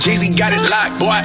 Jeezy got it locked, boy.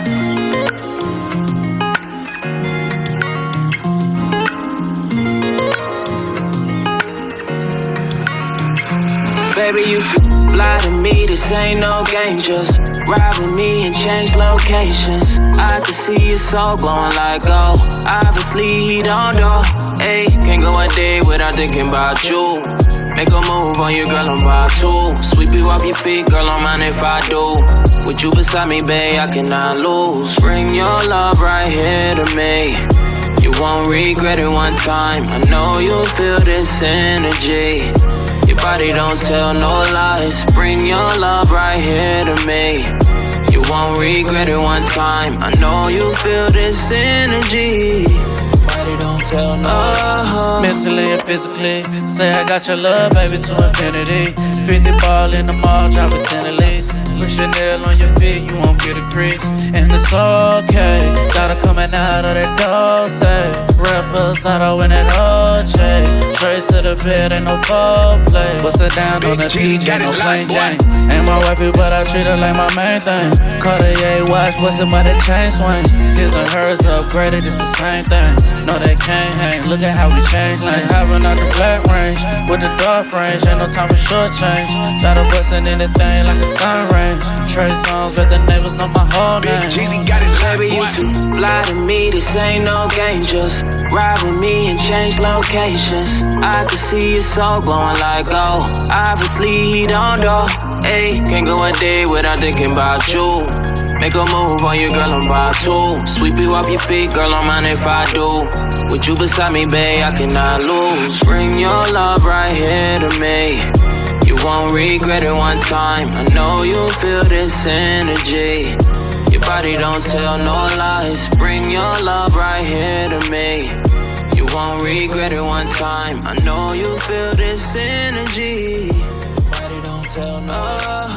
Baby, you too fly to me, this ain't no game. Just ride with me and change locations. I can see your soul glowing like gold. Obviously, he don't know. Ayy, can't go a day without thinking about you. Make a move on you, girl, I'm about to sweep you off your feet, girl, I'm mine if I do. With you beside me, babe, I cannot lose. Bring your love right here to me. You won't regret it one time. I know you'll feel this energy. Your body don't tell no lies. Bring your love right here to me. You won't regret it one time. I know you feel this energy. Your body don't tell no lies. Mentally and physically, say I got your love, baby, to infinity. 50 ball in the mall, drop it 10 at least. Push your nail on your feet, you won't get a crease. And it's okay, gotta coming out of that door, say Reposado in that OJ. Straight to the bed, ain't no foreplay. Bust it down on the PJ, no plain Jane. Ain't my wifey, but I treat her like my main thing. Cartier watch, bustin' by the chain swing. His and hers upgraded, it's the same thing. No, they can't hang, look at how we change lanes. Having out the black range, with the dark range. Ain't no time for short change. Gotta bustin' anything like a gun range. Trey songs, let the neighbors know my whole name. Jeezy got it locked, baby, you too fly to me, this ain't no game. Just ride with me and change locations. I can see your soul glowing like gold. Obviously, he don't know. Ayy, can't go a day without thinking about you. Make a move on you, girl, I'm about to sweep you off your feet, girl, I'm mine if I do. With you beside me, babe, I cannot lose. Bring your love right here to me. You won't regret it one time. I know you'll feel this energy. Your body don't tell no lies. Bring your love right here to me. You won't regret it one time. I know you feel this energy. Your body don't tell no lies.